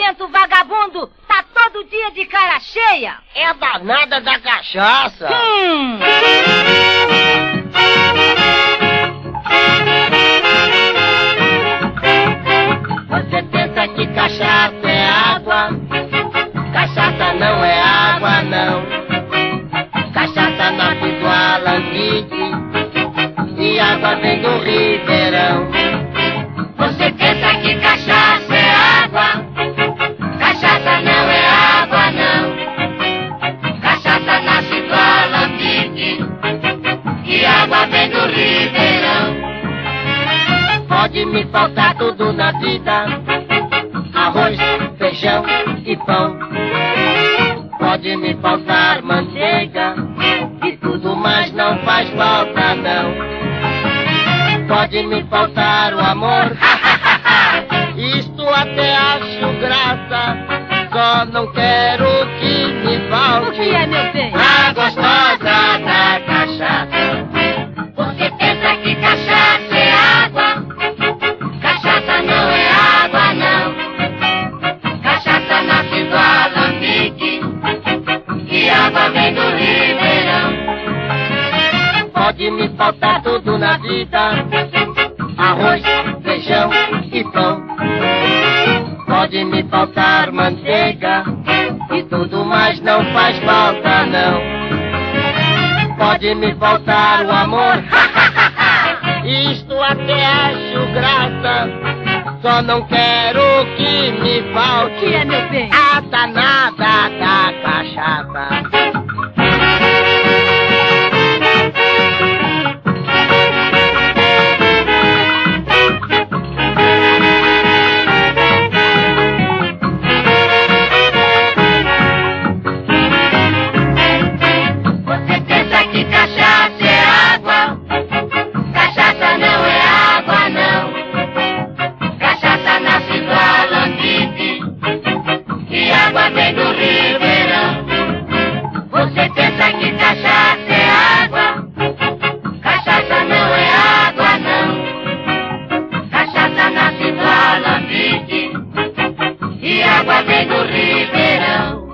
jumento vagabundo tá todo dia de cara cheia. É danada da cachaça. Você pensa que cachaça é água? Cachaça não é água, não. Cachaça nasce do alambique e água vem do ribeirão. Você pensa que cachaça é água? Cachaça não é água, não. Cachaça nasce do alambique e água vem do ribeirão. Pode me faltar tudo na vida: arroz, feijão e pão. Pode me faltar manteiga e tudo mais não faz falta, não. Pode me faltar o amor, isto até acho graça. Só não quero que me falte O que é, meu bem? a gostosa da cachaça. Você pensa que cachaça é água? Cachaça não é água, não. Cachaça nasce do alambique e água vem do ribeirão. Pode me faltar tudo na vida: arroz, feijão e pão. Pode me faltar manteiga e tudo mais não faz falta, não. Pode me faltar o amor, isto até acho graça. Só não quero que me falte O que é, meu bem? a danada da cachaça. Você pensa que cachaça é água? Cachaça não é água, não. Cachaça nasce do alambique e água vem do ribeirão. Você pensa que cachaça é água? Cachaça não é água, não. Cachaça nasce do alambique e água vem do ribeirão.